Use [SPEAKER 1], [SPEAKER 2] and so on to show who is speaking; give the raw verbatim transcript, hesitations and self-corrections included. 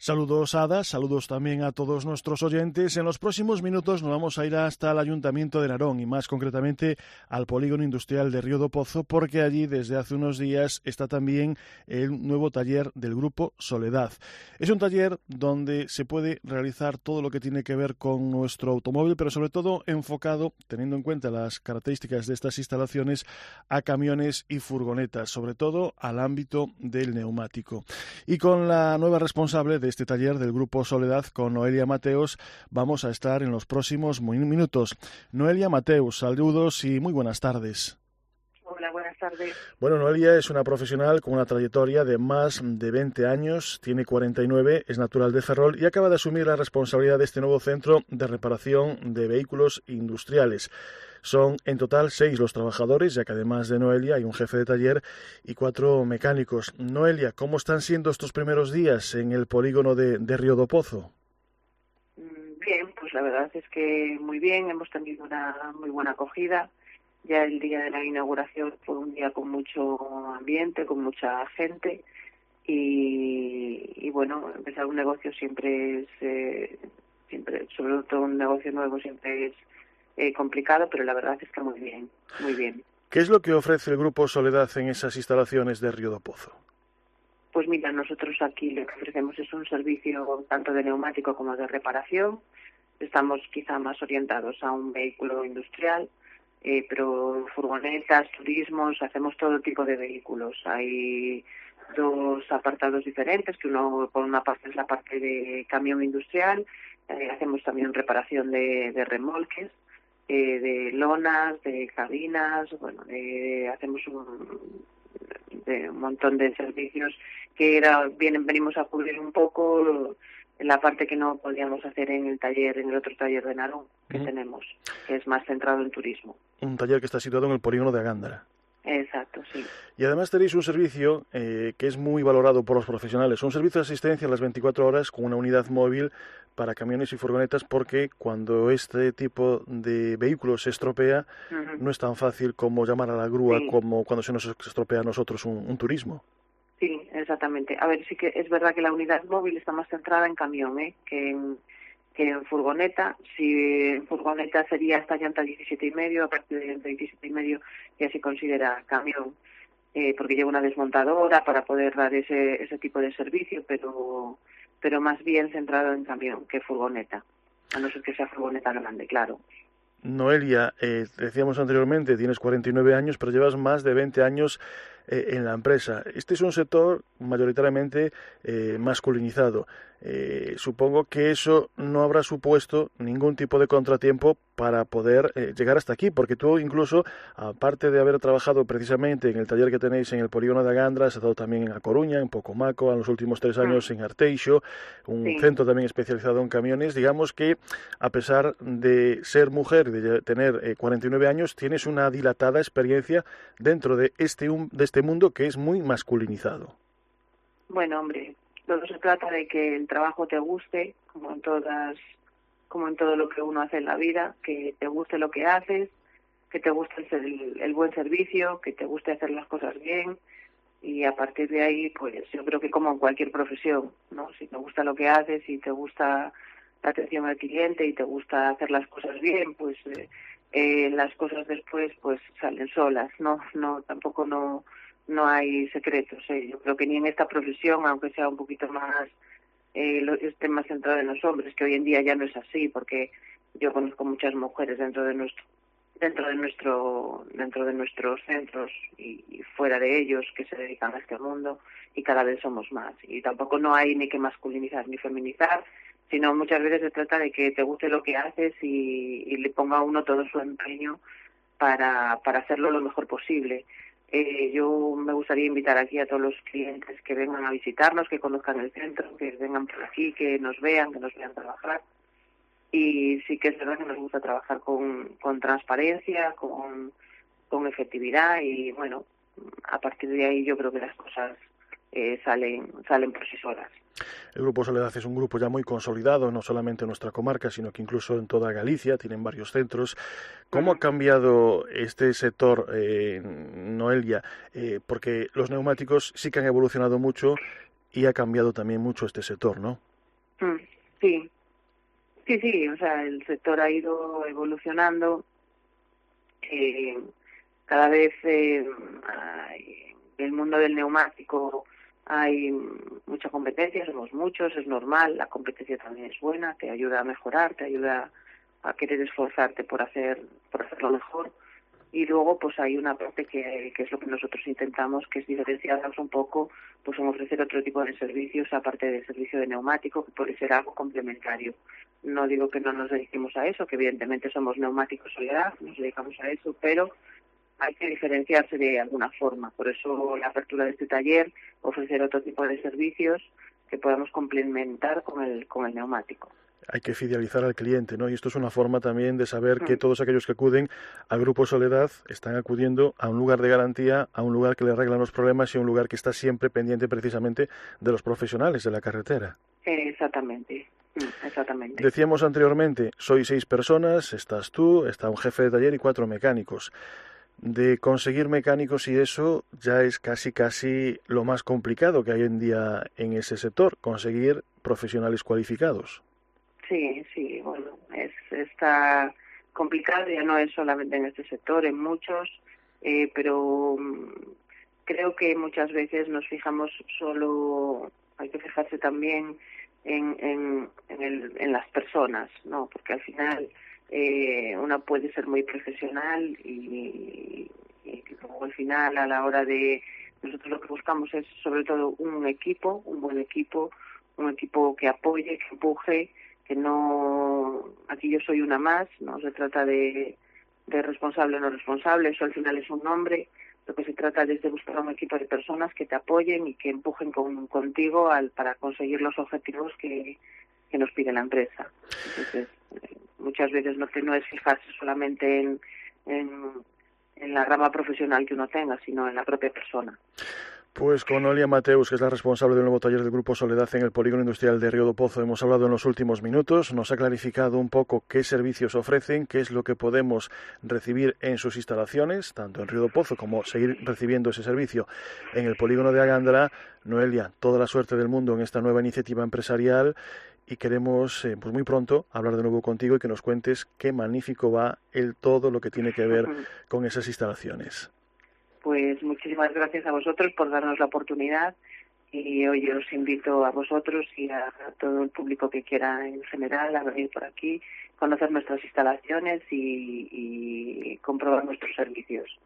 [SPEAKER 1] Saludos, Ada, saludos también a todos nuestros oyentes. En los próximos minutos nos vamos a ir hasta el Ayuntamiento de Narón y más concretamente al Polígono Industrial de Río do Pozo, porque allí desde hace unos días está también el nuevo taller del Grupo Soledad. Es un taller donde se puede realizar todo lo que tiene que ver con nuestro automóvil, pero sobre todo enfocado, teniendo en cuenta las características de estas instalaciones, a camiones y furgonetas, sobre todo al ámbito del neumático. Y con la nueva responsable de este taller del Grupo Soledad, con Noelia Mateos, vamos a estar en los próximos minutos. Noelia Mateos, saludos y muy buenas tardes.
[SPEAKER 2] Hola, buenas tardes.
[SPEAKER 1] Bueno, Noelia es una profesional con una trayectoria de más de veinte años, tiene cuarenta y nueve, es natural de Ferrol y acaba de asumir la responsabilidad de este nuevo centro de reparación de vehículos industriales. Son en total seis los trabajadores, ya que además de Noelia hay un jefe de taller y cuatro mecánicos. Noelia, ¿cómo están siendo estos primeros días en el polígono de, de Río do Pozo?
[SPEAKER 2] Bien, pues la verdad es que muy bien, hemos tenido una muy buena acogida. Ya el día de la inauguración fue un día con mucho ambiente, con mucha gente y, y bueno, empezar un negocio siempre es, eh, siempre, sobre todo un negocio nuevo siempre es Eh, complicado, pero la verdad es que muy bien, muy bien.
[SPEAKER 1] ¿Qué es lo que ofrece el Grupo Soledad en esas instalaciones de Río do Pozo?
[SPEAKER 2] Pues mira, nosotros aquí lo que ofrecemos es un servicio tanto de neumático como de reparación. Estamos quizá más orientados a un vehículo industrial, eh, pero furgonetas, turismos, hacemos todo tipo de vehículos. Hay dos apartados diferentes, que uno por una parte es la parte de camión industrial, eh, hacemos también reparación de, de remolques, Eh, de lonas, de cabinas, bueno, de, hacemos un, de un montón de servicios que era vienen venimos a cubrir un poco en la parte que no podíamos hacer en el taller, en el otro taller de Narón que uh-huh. tenemos, que es más centrado en turismo.
[SPEAKER 1] Un taller que está situado en el polígono de Agándara.
[SPEAKER 2] Exacto, sí.
[SPEAKER 1] Y además tenéis un servicio eh, que es muy valorado por los profesionales, un servicio de asistencia a las veinticuatro horas con una unidad móvil para camiones y furgonetas, porque cuando este tipo de vehículos se estropea, uh-huh. no es tan fácil como llamar a la grúa, sí. como cuando se nos estropea a nosotros un, un turismo.
[SPEAKER 2] Sí, exactamente. A ver, sí que es verdad que la unidad móvil está más centrada en camión, ¿eh? que en... que en furgoneta. Si en furgoneta sería hasta llanta diecisiete y medio, a partir de llanta diecisiete y medio ya se considera camión, eh, porque lleva una desmontadora para poder dar ese ese tipo de servicio, pero pero más bien centrado en camión que furgoneta, a no ser que sea furgoneta grande, claro.
[SPEAKER 1] Noelia, eh, decíamos anteriormente, tienes cuarenta y nueve años, pero llevas más de veinte años eh, en la empresa. Este es un sector mayoritariamente eh, masculinizado. Eh, supongo que eso no habrá supuesto ningún tipo de contratiempo para poder eh, llegar hasta aquí, porque tú incluso, aparte de haber trabajado precisamente en el taller que tenéis en el polígono de Agandra, has estado también en A Coruña, en Pocomaco, en los últimos tres años en Arteixo, un sí. centro también especializado en camiones. Digamos que, a pesar de ser mujer, de tener eh, cuarenta y nueve años, tienes una dilatada experiencia dentro de este, um, de este mundo que es muy masculinizado.
[SPEAKER 2] Bueno, hombre, todo se trata de que el trabajo te guste, como en todas, como en todo lo que uno hace en la vida, que te guste lo que haces, que te guste el, el buen servicio, que te guste hacer las cosas bien, y a partir de ahí, pues yo creo que como en cualquier profesión, ¿no? Si te gusta lo que haces, si te gusta la atención al cliente y te gusta hacer las cosas bien, pues eh, eh, las cosas después pues salen solas, no, no, tampoco no. No hay secretos, ¿eh? Yo creo que ni en esta profesión, aunque sea un poquito más, eh, lo, esté más centrado en los hombres, que hoy en día ya no es así, porque yo conozco muchas mujeres dentro de nuestro, dentro de nuestro, dentro de nuestros centros y, y fuera de ellos que se dedican a este mundo, y cada vez somos más. Y tampoco no hay ni que masculinizar ni feminizar, sino muchas veces se trata de que te guste lo que haces y, y le ponga a uno todo su empeño para, para hacerlo lo mejor posible. Eh, yo me gustaría invitar aquí a todos los clientes que vengan a visitarnos, que conozcan el centro, que vengan por aquí, que nos vean, que nos vean trabajar. Y sí que es verdad que nos gusta trabajar con, con transparencia, con, con efectividad y bueno, a partir de ahí yo creo que las cosas eh, salen, salen por sí solas.
[SPEAKER 1] El Grupo Soledad es un grupo ya muy consolidado, no solamente en nuestra comarca, sino que incluso en toda Galicia, tienen varios centros. ¿Cómo uh-huh. ha cambiado este sector, eh, Noelia? Eh, porque los neumáticos sí que han evolucionado mucho y ha cambiado también mucho este sector, ¿no?
[SPEAKER 2] Mm, sí, sí, sí, o sea, el sector ha ido evolucionando. Eh, cada vez eh, hay, en el mundo del neumático hay mucha competencia, somos muchos, es normal, la competencia también es buena, te ayuda a mejorar, te ayuda a querer esforzarte por hacer por hacerlo mejor. Y luego pues hay una parte que, que es lo que nosotros intentamos, que es diferenciarnos un poco, pues en ofrecer otro tipo de servicios aparte del servicio de neumático, que puede ser algo complementario. No digo que no nos dediquemos a eso, que evidentemente somos neumáticos Soledad, nos dedicamos a eso, pero hay que diferenciarse de alguna forma. Por eso la apertura de este taller, ofrecer otro tipo de servicios que podamos complementar con el, con el neumático.
[SPEAKER 1] Hay que fidelizar al cliente, ¿no? Y esto es una forma también de saber que
[SPEAKER 2] Mm.
[SPEAKER 1] todos aquellos que acuden al Grupo Soledad están acudiendo a un lugar de garantía, a un lugar que le arreglan los problemas y a un lugar que está siempre pendiente precisamente de los profesionales de la carretera.
[SPEAKER 2] Exactamente, mm, exactamente.
[SPEAKER 1] Decíamos anteriormente, sois seis personas, estás tú, está un jefe de taller y cuatro mecánicos. De conseguir mecánicos y eso ya es casi casi lo más complicado que hay hoy en día en ese sector, conseguir profesionales cualificados.
[SPEAKER 2] Sí, sí, bueno, es está complicado, ya no es solamente en este sector, en muchos, eh, pero mm, creo que muchas veces nos fijamos solo, hay que fijarse también en, en, en, el, en las personas, ¿no? Porque al final eh, una puede ser muy profesional y, y luego al final a la hora de, nosotros lo que buscamos es sobre todo un equipo, un buen equipo, un equipo que apoye, que empuje, que no, aquí yo soy una más, no se trata de, de responsable o no responsable, eso al final es un nombre, lo que se trata es de buscar un equipo de personas que te apoyen y que empujen con, contigo al, para conseguir los objetivos que, que nos pide la empresa. Entonces, eh, muchas veces no, que no es fijarse solamente en, en, en la rama profesional que uno tenga, sino en la propia persona.
[SPEAKER 1] Pues con Olia Mateus, que es la responsable del nuevo taller del Grupo Soledad en el Polígono Industrial de Río do Pozo, hemos hablado en los últimos minutos, nos ha clarificado un poco qué servicios ofrecen, qué es lo que podemos recibir en sus instalaciones, tanto en Río do Pozo como seguir recibiendo ese servicio en el Polígono de Agándara. Noelia, toda la suerte del mundo en esta nueva iniciativa empresarial y queremos eh, pues muy pronto hablar de nuevo contigo y que nos cuentes qué magnífico va el todo lo que tiene que ver con esas instalaciones.
[SPEAKER 2] Pues muchísimas gracias a vosotros por darnos la oportunidad y hoy os invito a vosotros y a, a todo el público que quiera en general a venir por aquí, conocer nuestras instalaciones y, y comprobar nuestros servicios.